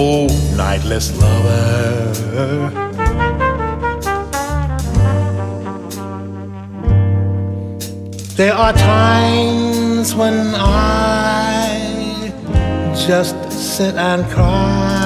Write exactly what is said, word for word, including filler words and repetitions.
old nightless lover. There are times when I just sit and cry.